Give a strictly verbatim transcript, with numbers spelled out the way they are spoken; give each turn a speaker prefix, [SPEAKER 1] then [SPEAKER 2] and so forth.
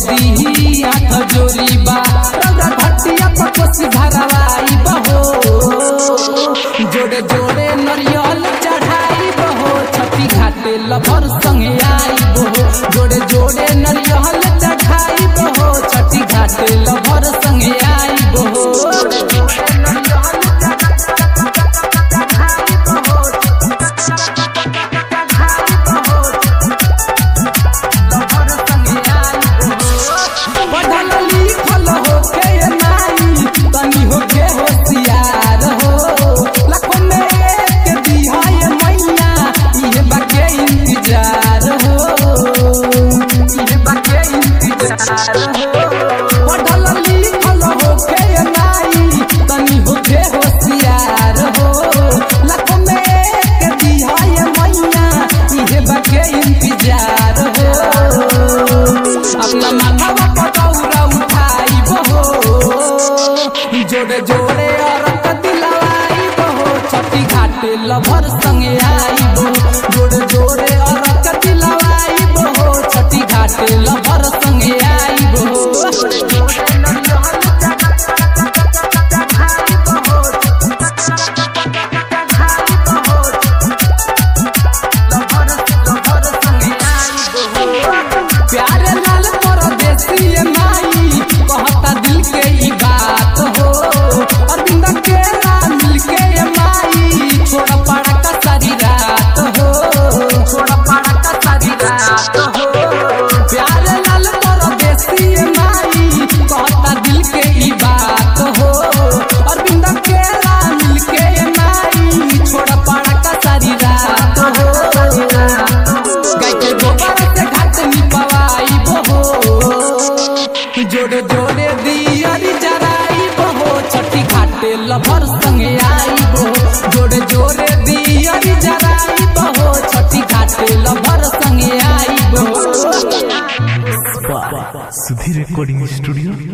[SPEAKER 1] कदी हाथ जोरी बा रौदा घटिया पकोसी भरवाई बहो जोड़े जोड़े नरियल चढ़ाई बहो छठी घाटे लभर संगे आई बहो जोड़े जोड़े नरियल चढ़ाई बहो छठी घाटे लभर संगे आई बहो जोड़े जोड़े औरत दिलवाई बहो छठी घाटे लभर संगे आई बहो जोड़े जोड़े औरत दिलवाई बहो छठी घाटे लभर संगे आई बहो प्यारे लाल परदेसी माई कहता दिल के ई बात हो अरविंद के नाम मिल के माई छोड़ा पड़ा का सारी रात हो छोड़ा पड़ा का सारी रात हो प्यारे लाल परदेसी माई कहता दिल के ई बात हो अरविंद के नाम मिल के माई छोड़ा पड़ा का सारी रात हो गाय के गोबर से घाट निपवाई बहो जोड़े जोड़े दियरी जराई बहो छठी घाटे लभर संगे आई बहो जोड़े जोड़े दियरी जराई बहो छठी घाटे लभर संगे आई बहो
[SPEAKER 2] सुधीर रिकॉर्डिंग स्टूडियो।